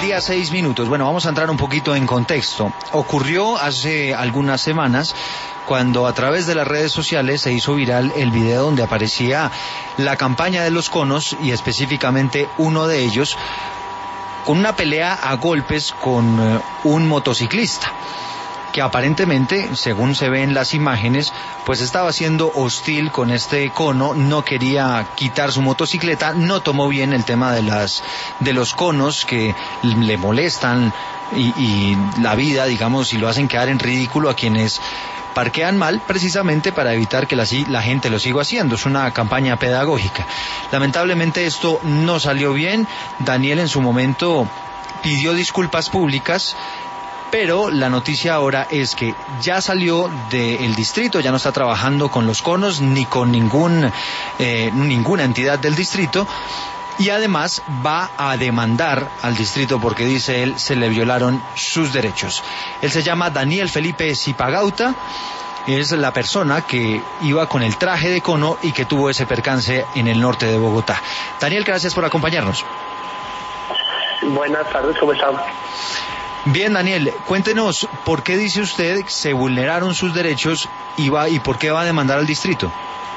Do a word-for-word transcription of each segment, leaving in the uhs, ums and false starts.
día, seis minutos. Bueno, vamos a entrar un poquito en contexto. Ocurrió hace algunas semanas cuando a través de las redes sociales se hizo viral el video donde aparecía la campaña de los conos y específicamente uno de ellos con una pelea a golpes con uh, un motociclista que aparentemente, según se ve en las imágenes, pues estaba siendo hostil con este cono, no quería quitar su motocicleta, no tomó bien el tema de las de los conos que le molestan y, y la vida, digamos, y lo hacen quedar en ridículo a quienes parquean mal, precisamente para evitar que la, la gente lo siga haciendo. Es una campaña pedagógica. Lamentablemente esto no salió bien. Daniel en su momento pidió disculpas públicas, pero la noticia ahora es que ya salió del distrito, ya no está trabajando con los conos ni con ningún eh, ninguna entidad del distrito, y además va a demandar al distrito porque, dice él, se le violaron sus derechos. Él se llama Daniel Felipe Zipagauta, es la persona que iba con el traje de cono y que tuvo ese percance en el norte de Bogotá. Daniel, gracias por acompañarnos. Buenas tardes, ¿cómo están? Bien, Daniel, cuéntenos, ¿por qué dice usted que se vulneraron sus derechos y, va, y por qué va a demandar al distrito?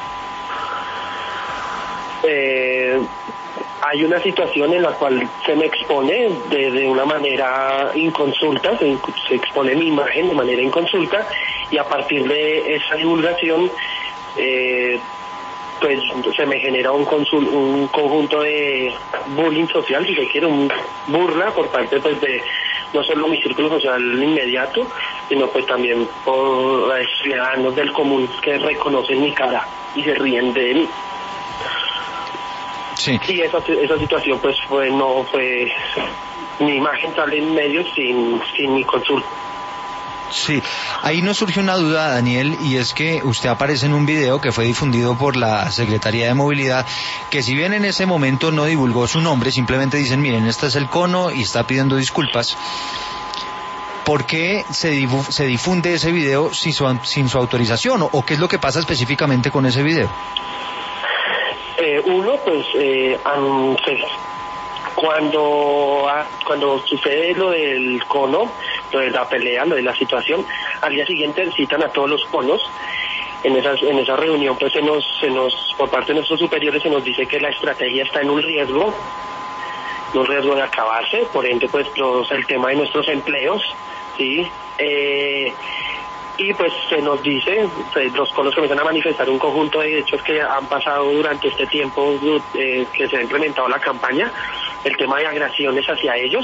Eh, hay una situación en la cual se me expone de, de una manera inconsulta, se, se expone mi imagen de manera inconsulta, y a partir de esa divulgación eh, pues se me genera un, consul, un conjunto de bullying social, si se quiere, un burla por parte pues de no solo mi círculo social inmediato, sino pues también por los ciudadanos del común que reconocen mi cara y se ríen de mí. Sí. Y esa, esa situación pues fue, no fue, mi imagen sale en medios sin, sin mi consulta. Sí, ahí nos surge una duda, Daniel, y es que usted aparece en un video que fue difundido por la Secretaría de Movilidad, que si bien en ese momento no divulgó su nombre, simplemente dicen, miren, este es el cono y está pidiendo disculpas. ¿Por qué se, difu se difunde ese video sin su, sin su autorización? ¿O qué es lo que pasa específicamente con ese video? Eh, uno, pues, eh, um, se, cuando, ah, cuando sucede lo del cono, lo de la pelea, lo de la situación, al día siguiente citan a todos los conos. En esa, en esa reunión, pues, se nos, se nos, por parte de nuestros superiores, se nos dice que la estrategia está en un riesgo, en un riesgo de acabarse, por ende, pues, los, el tema de nuestros empleos, ¿sí? Eh, y pues se nos dice, pues, los conos comienzan a manifestar un conjunto de hechos que han pasado durante este tiempo eh, que se ha implementado la campaña, el tema de agresiones hacia ellos.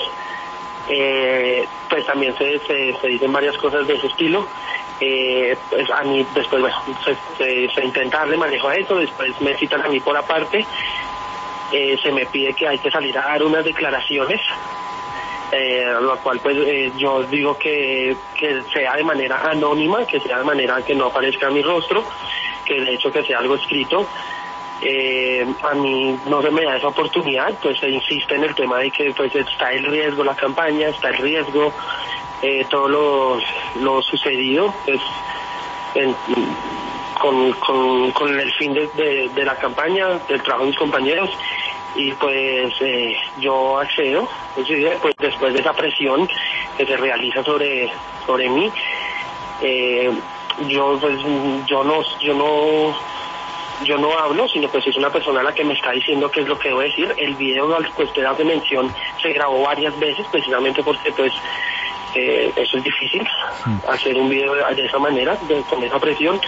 Eh, pues también se, se, se dicen varias cosas de ese estilo. Eh, pues a mí después, bueno, se, se, se intenta darle manejo a eso, después me citan a mí por aparte, eh, se me pide que hay que salir a dar unas declaraciones, eh, lo cual pues eh, yo digo que, que sea de manera anónima, que sea de manera que no aparezca mi rostro, que de hecho que sea algo escrito. Eh, a mí no se me da esa oportunidad, pues se insiste en el tema de que pues está el riesgo la campaña, está el riesgo eh, todo lo, lo sucedido pues en, con, con, con el fin de, de, de la campaña, del trabajo de mis compañeros, y pues eh, yo accedo, pues, pues después de esa presión que se realiza sobre sobre mí, eh, yo pues yo no yo no yo no hablo, sino pues es una persona la que me está diciendo qué es lo que debo decir. El video al que usted hace mención se grabó varias veces, precisamente porque pues eh, eso es difícil, hacer un video de, de esa manera, de, con esa presión.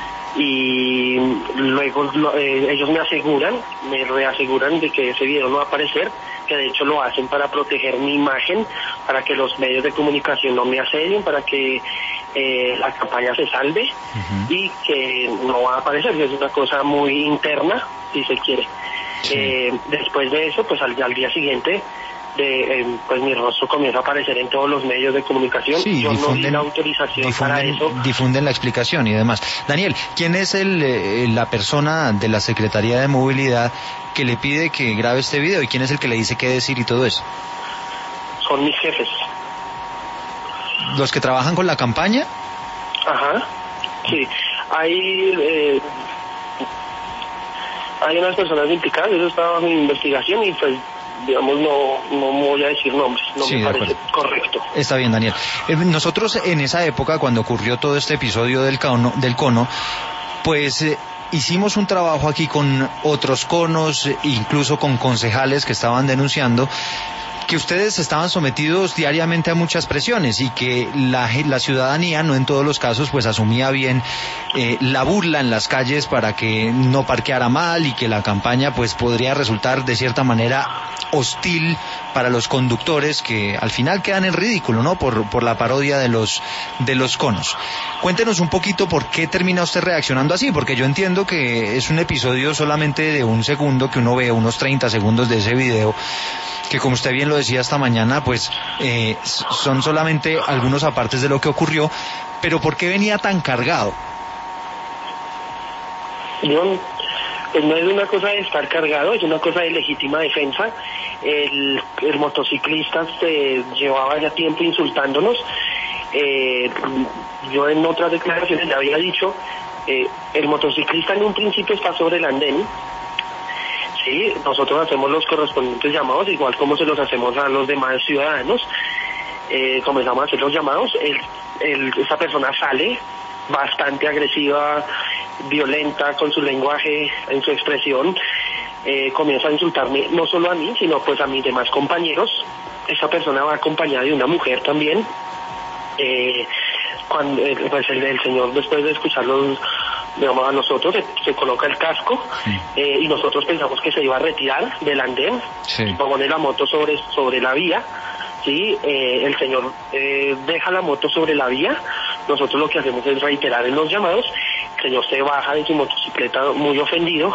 Y luego lo, eh, ellos me aseguran, me reaseguran de que ese video no va a aparecer, que de hecho lo hacen para proteger mi imagen, para que los medios de comunicación no me asedien, para que eh, la campaña se salve, uh-huh. y que no va a aparecer, que es una cosa muy interna, si se quiere. Sí. Eh, después de eso, pues al, al día siguiente, de, eh, pues mi rostro comienza a aparecer en todos los medios de comunicación. Sí, yo difunden, no di la autorización difunden, para eso. Difunden la explicación y demás. Daniel, ¿quién es el, eh, la persona de la Secretaría de Movilidad que le pide que grabe este video y quién es el que le dice qué decir y todo eso? Son mis jefes. ¿Los que trabajan con la campaña? Ajá, sí. Hay, eh, hay unas personas implicadas, eso está bajo investigación y pues digamos, no, no voy a decir nombres, no sí, me parece correcto. Está bien, Daniel. Eh, nosotros en esa época, cuando ocurrió todo este episodio del cono, del cono pues eh, hicimos un trabajo aquí con otros conos, incluso con concejales que estaban denunciando que ustedes estaban sometidos diariamente a muchas presiones y que la, la ciudadanía, no en todos los casos, pues asumía bien eh, la burla en las calles para que no parqueara mal y que la campaña pues podría resultar de cierta manera hostil para los conductores que al final quedan en ridículo, ¿no? Por, por la parodia de los, de los conos. Cuéntenos un poquito por qué termina usted reaccionando así, porque yo entiendo que es un episodio solamente de un segundo que uno ve, unos treinta segundos de ese video, que como usted bien lo decía esta mañana, pues eh, son solamente algunos apartes de lo que ocurrió, pero ¿por qué venía tan cargado? No, pues no es una cosa de estar cargado, es una cosa de legítima defensa. El, el motociclista se llevaba ya tiempo insultándonos. Eh, yo en otras declaraciones le había dicho, eh, el motociclista en un principio está sobre el andén. Sí, nosotros hacemos los correspondientes llamados, igual como se los hacemos a los demás ciudadanos. Eh, comenzamos a hacer los llamados, el, el, esa persona sale bastante agresiva, violenta con su lenguaje, en su expresión, eh, comienza a insultarme no solo a mí, sino pues a mis demás compañeros. Esa persona va acompañada de una mujer también. Eh, cuando eh, pues el, el señor, después de escucharlos, digamos, a nosotros se, se coloca el casco, sí. eh, y nosotros pensamos que se iba a retirar del andén, sí. va a poner la moto sobre sobre la vía, sí, eh, el señor eh, deja la moto sobre la vía. Nosotros lo que hacemos es reiterar en los llamados. El señor se baja de su motocicleta muy ofendido,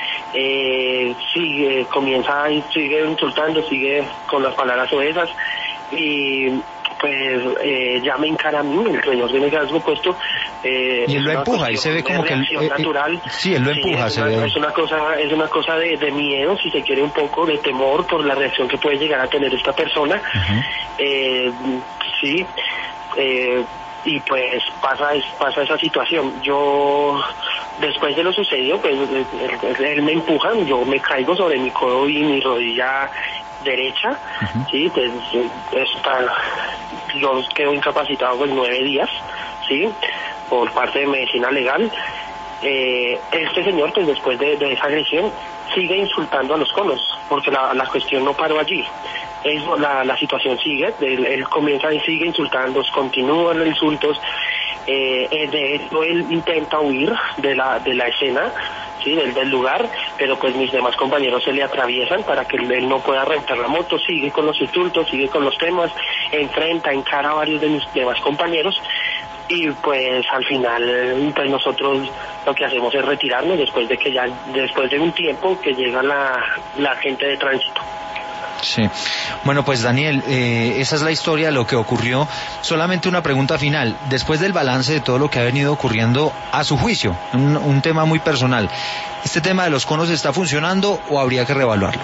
eh, sigue, comienza y sigue insultando, sigue con las palabras oesas, y pues eh, ya me encara a mí, el señor tiene el casco puesto, eh, y él lo empuja y se ve como que él, eh, natural. Eh, sí, él lo empuja, sí, se una, ve. Es una cosa, es una cosa de, de miedo, si se quiere, un poco de temor por la reacción que puede llegar a tener esta persona. Uh-huh. eh, sí, eh, y pues pasa, pasa esa situación. Yo, después de lo sucedido, pues él, él me empuja, yo me caigo sobre mi codo y mi rodilla derecha, uh-huh. sí, pues está, yo quedo incapacitado pues nueve días, sí, por parte de medicina legal. Eh, este señor, pues después de, de esa agresión, sigue insultando a los conos, porque la, la cuestión no paró allí. Es, la, la situación sigue, él, él comienza y sigue insultando, continúan los insultos. Eh, de hecho, él intenta huir de la, de la escena, sí, del, del lugar, pero pues mis demás compañeros se le atraviesan para que él no pueda rentar la moto, sigue con los insultos, sigue con los temas, enfrenta, encara a varios de mis demás compañeros, y pues al final pues nosotros lo que hacemos es retirarnos después de que ya, después de un tiempo que llega la, la gente de tránsito. Sí. Bueno, pues Daniel, eh, esa es la historia de lo que ocurrió. Solamente una pregunta final. Después del balance de todo lo que ha venido ocurriendo, a su juicio, un, un tema muy personal, ¿este tema de los conos está funcionando o habría que reevaluarlo?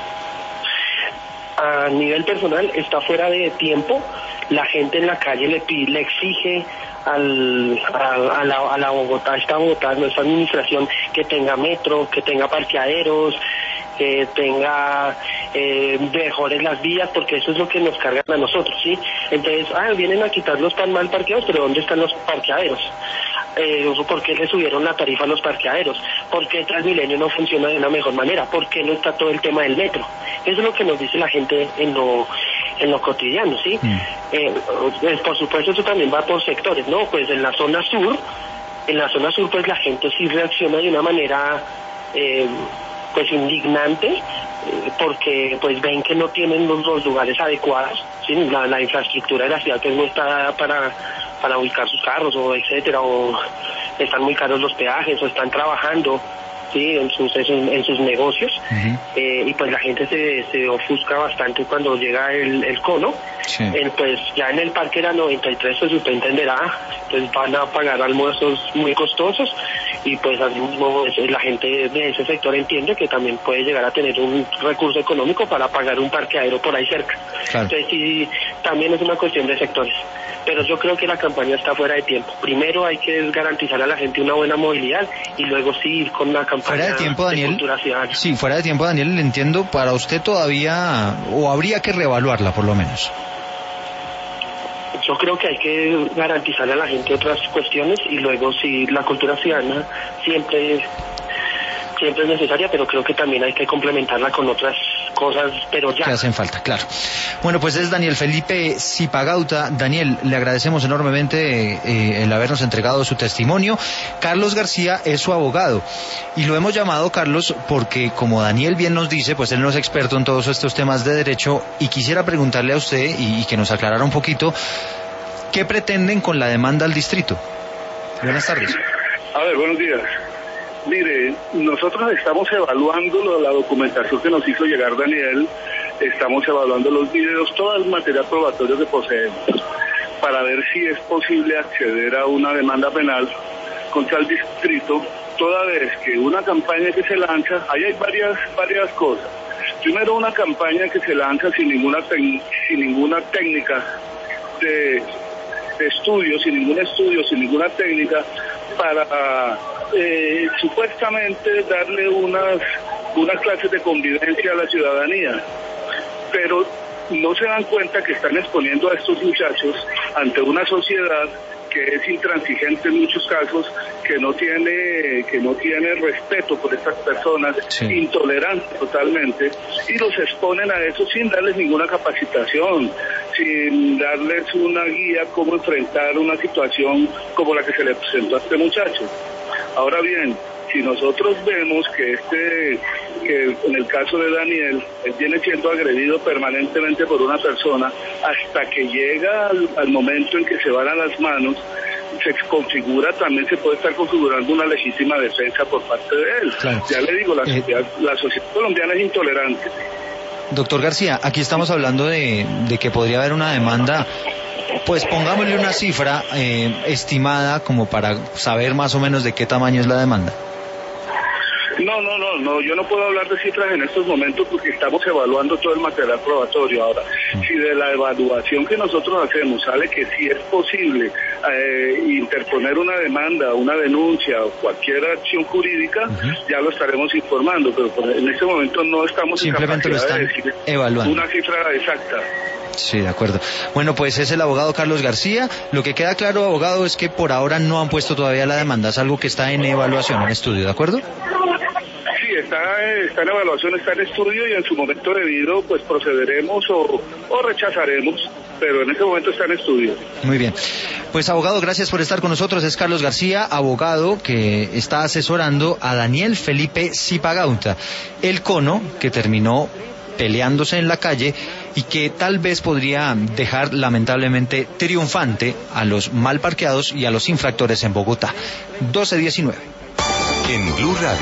A nivel personal está fuera de tiempo. La gente en la calle le, le exige al, a, a, la, a la Bogotá, esta Bogotá, nuestra administración, que tenga metro, que tenga parqueaderos, que tenga eh, mejores las vías, porque eso es lo que nos cargan a nosotros, ¿sí? Entonces, ah, vienen a quitarlos tan mal parqueados, pero ¿dónde están los parqueaderos? Eh, ¿Por qué le subieron la tarifa a los parqueaderos? ¿Por qué Transmilenio no funciona de una mejor manera? ¿Por qué no está todo el tema del metro? Eso es lo que nos dice la gente en lo en lo cotidiano, ¿sí? Mm. Eh, por supuesto, eso también va por sectores, ¿no? Pues en la zona sur, en la zona sur, pues la gente sí reacciona de una manera eh, pues indignante, eh, porque pues ven que no tienen los, los lugares adecuados, ¿sí? La, la infraestructura de la ciudad pues no está dada para para ubicar sus carros, o etcétera, o están muy caros los peajes, o están trabajando, sí, en sus en sus, en sus negocios, uh-huh. eh, y pues la gente se, se ofusca bastante cuando llega el, el cono. Sí. Eh, pues ya en el parque era noventa y tres, pues usted entenderá, pues van a pagar almuerzos muy costosos, y pues así mismo la gente de ese sector entiende que también puede llegar a tener un recurso económico para pagar un parqueadero por ahí cerca. Claro. Entonces sí, también es una cuestión de sectores. pero yo creo que la campaña está fuera de tiempo. Primero hay que garantizar a la gente una buena movilidad y luego sí ir con la campaña fuera de tiempo, Daniel. De cultura ciudadana. Sí, fuera de tiempo, Daniel, le entiendo, para usted todavía, o habría que reevaluarla por lo menos. Yo creo que hay que garantizar a la gente otras cuestiones y luego sí, la cultura ciudadana siempre siempre es necesaria, pero creo que también hay que complementarla con otras cosas, pero ya. Que hacen falta, claro. Bueno, pues es Daniel Felipe Zipagauta. Daniel, le agradecemos enormemente eh, el habernos entregado su testimonio. Carlos García es su abogado y lo hemos llamado, Carlos, porque como Daniel bien nos dice, pues él no es experto en todos estos temas de derecho y quisiera preguntarle a usted y, y que nos aclarara un poquito ¿qué pretenden con la demanda al distrito? Buenas tardes. A ver, buenos días. Mire, nosotros estamos evaluando la documentación que nos hizo llegar Daniel, estamos evaluando los videos, todo el material probatorio que poseemos, para ver si es posible acceder a una demanda penal contra el distrito, toda vez que una campaña que se lanza, ahí hay varias, varias cosas. Primero, una campaña que se lanza sin ninguna, sin ninguna técnica de, de estudio, sin ningún estudio, sin ninguna técnica, para eh, supuestamente darle unas, unas clases de convivencia a la ciudadanía, pero no se dan cuenta que están exponiendo a estos muchachos ante una sociedad que es intransigente en muchos casos, que no tiene que no tiene respeto por estas personas, sí. Intolerante totalmente, y los exponen a eso sin darles ninguna capacitación, sin darles una guía cómo enfrentar una situación como la que se le presentó a este muchacho. Ahora bien, si nosotros vemos que este, que en el caso de Daniel, él viene siendo agredido permanentemente por una persona hasta que llega al, al momento en que se van a las manos, se configura, también se puede estar configurando una legítima defensa por parte de él. Claro. Ya le digo, la, eh, sociedad, la sociedad colombiana es intolerante. Doctor García, aquí estamos hablando de, de que podría haber una demanda, pues pongámosle una cifra eh, estimada como para saber más o menos de qué tamaño es la demanda. No, no, no, no, yo no puedo hablar de cifras en estos momentos porque estamos evaluando todo el material probatorio. Ahora, mm. si de la evaluación que nosotros hacemos sale que sí es posible eh, interponer una demanda, una denuncia o cualquier acción jurídica, uh-huh. ya lo estaremos informando, pero en este momento no estamos simplemente en lo están de decir evaluando. Una cifra exacta. Sí, de acuerdo. Bueno, pues es el abogado Carlos García. Lo que queda claro, abogado, es que por ahora no han puesto todavía la demanda, es algo que está en evaluación, en estudio, ¿de acuerdo? Está, está en evaluación, está en estudio y en su momento debido pues procederemos o, o rechazaremos, pero en ese momento está en estudio. Muy bien. Pues abogado, gracias por estar con nosotros. Es Carlos García, abogado que está asesorando a Daniel Felipe Zipagauta, el cono que terminó peleándose en la calle y que tal vez podría dejar lamentablemente triunfante a los mal parqueados y a los infractores en Bogotá. doce diecinueve. En Blue Radio.